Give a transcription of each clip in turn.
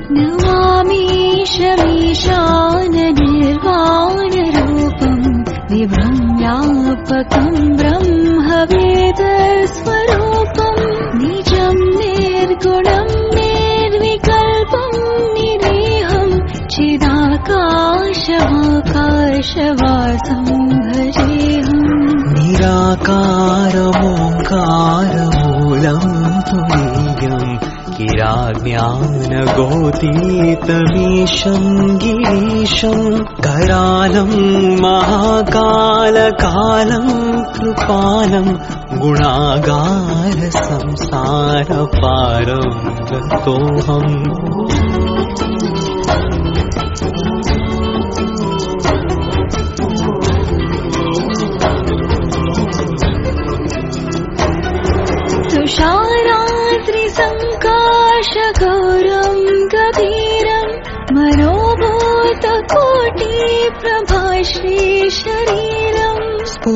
नमामीशमीशाननिर्वाणरूपम् विभ्रम्यापकम् ब्रह्मवेदस्वरूपम् निजम् निर्गुणम् निर्विकल्पम् निरेहम् चिदाकाशमाकाशवासम् भजेऽहम् निराकारमोङ्कारमूलम् तुरीयम् किराज्ञानगोतीतमीशम् गिरीशम् करालम् महाकालकालम् कृपालम् गुणागार संसारपारम् गतोऽहम् तुषाराद्रिसङ्काशगौरम् गभीरम् मनोभूतकोटिप्रभाश्री शरीरम्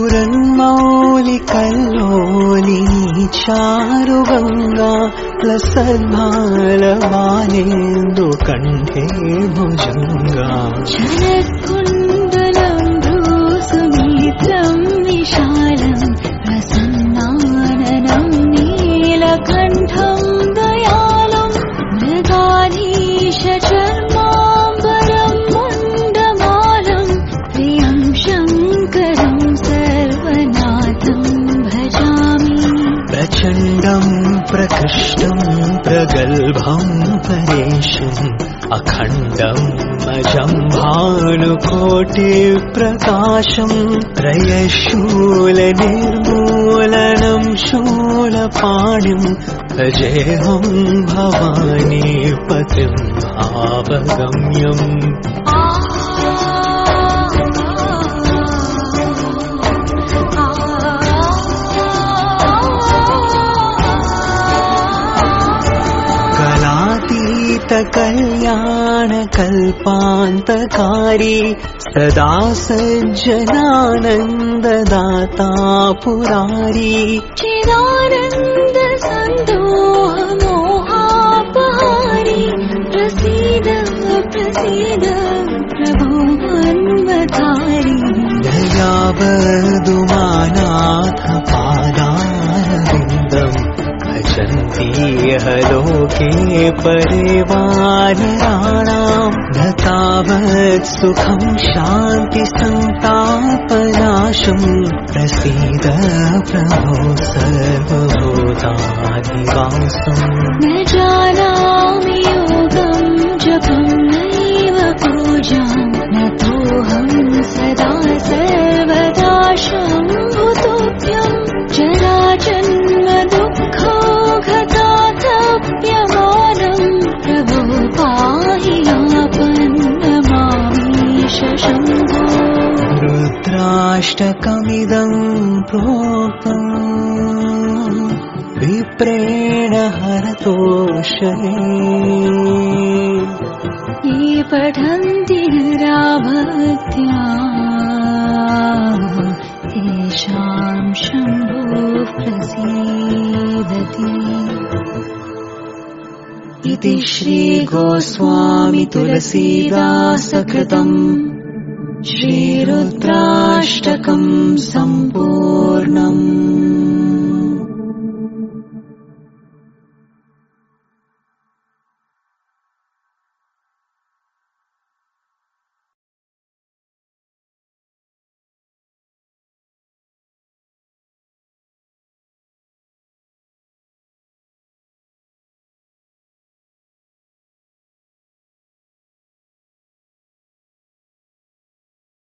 स्फुरन्मौलिकल्लोलिनी चारुगङ्गा लसद्भालबालेन्दुकण्ठे भुजङ्गा शरत्कुण्डलम् भ्रूसुनेत्रम् विशालम् प्रसन्नाननम् नीलकण्ठम् दयालम् मृगाधीशचर्माम्बरम् मुण्डमालम् प्रियम् शङ्करम् सर्वनाथम् भजामि प्रचण्डम् प्रकृष्टम् प्रगल्भम् परेशम् अखण्डम् अजम् भानुकोटिप्रकाशम् त्रयशूलनिर्मूलनम् शूलपाणिम् भजेऽहम् भवानीपतिम् भावगम्यम् कल्याणकल्पान्तकारी सदा सज्जनानन्ददाता पुरारी चिदानन्द सन्दोहमोहापहारी प्रसीद प्रसीद प्रभो मन्वधारी दयावदुमानाथ पादारविन्दम् भजन्तीह लोके परिवानराणाम् न तावत् सुखम् शान्तिसन्तापनाशम् प्रसीद प्रभो सर्वभूताधिवासम् न जानामि योगम् जपम् नैव पूजाम् न तोऽहम् सदा सर्वदा शम्भुतुभ्यम् जराजन्म दुःखौघतातप्यमानम् प्रभो पाहि आपन्नमामीश शम्भो रुद्राष्टकमिदम् प्रोक्तम् विप्रेण हरतोषये ये पठन्ति निराभक्त्या तेषाम् शम्भुः प्रसीदति इति श्रीगोस्वामी तुलसीदासकृतम् श्रीरुद्राष्टकम् सम्पूर्णम्।